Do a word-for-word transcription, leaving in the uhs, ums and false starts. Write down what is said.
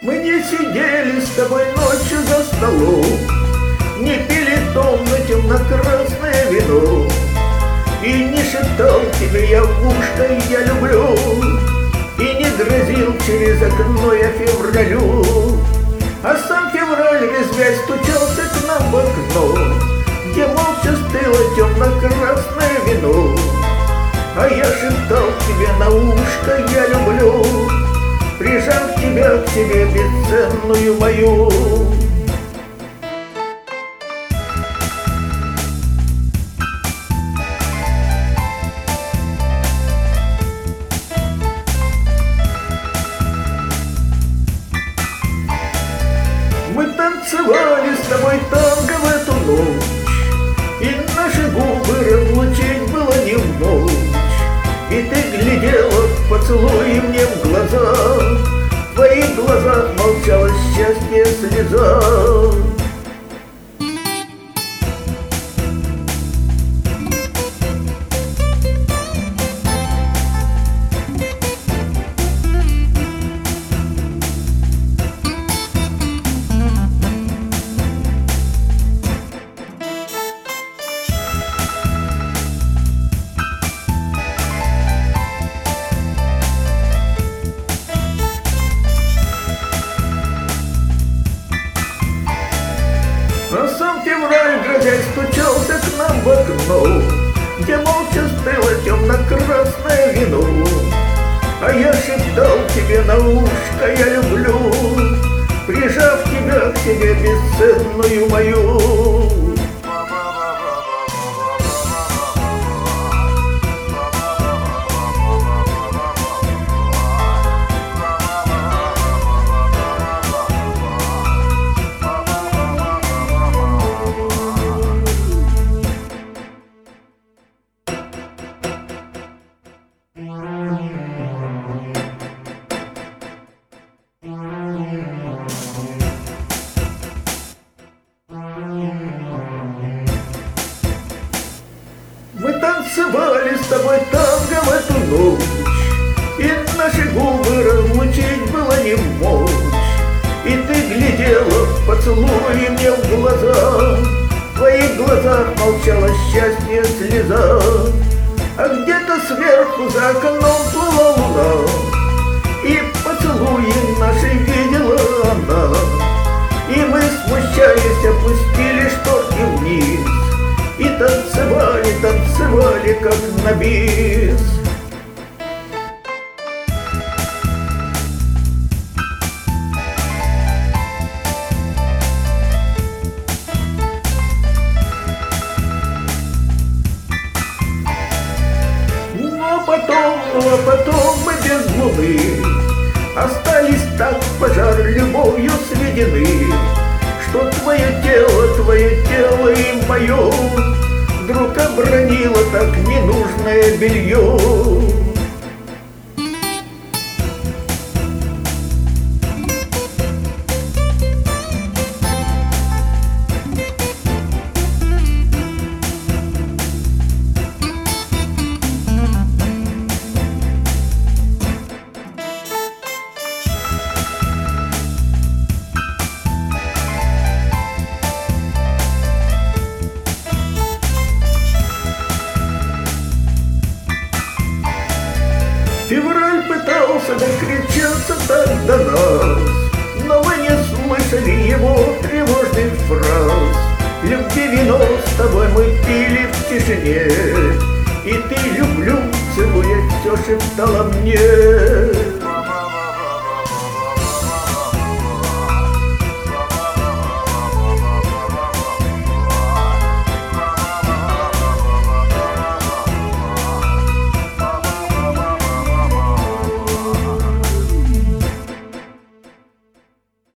Мы не сидели с тобой ночью за столом, не пили томно темно-красное вино, и не шептал тебе я в ушко «я люблю», и не грозил через окно я февралю. А сам февраль, резвясь, стучался к нам в окно, где молча стыло темно-красное вино. А я шептал тебе на ушко «я люблю», прижав тебя к себе бесценную мою. Мы танцевали с тобой танго в эту ночь, и наши губы разлучить было не в мочь. И ты глядела в поцелуи мне в глаза, в твоих глазах молчало счастье слеза. А сам февраль, грозясь, стучался к нам в окно, где молча стыло темно-красное вино. А я шептал тебе на ушко «я люблю», прижав тебя к себе бесценную мою. Мы танцевали с тобой танго в эту ночь, и наши губы разлучить было не в мочь. И ты глядела в поцелуи мне в глаза, в твоих глазах молчало счастье слеза. А где-то сверху за окном плыла луна, и поцелуи наши видела она. И мы, смущаясь, опустили шторки вниз и танцевали, танцевали, как на бис. Но потом, ну а потом мы без луны остались так пожар любовью сведены, что твое тело, твое тело и мое вдруг обронило так ненужное белье. Февраль пытался докричаться так до нас, но мы не слышали его тревожных фраз. Любви вино с тобой мы пили в тишине, и ты, люблю, целуя, все шептала мне.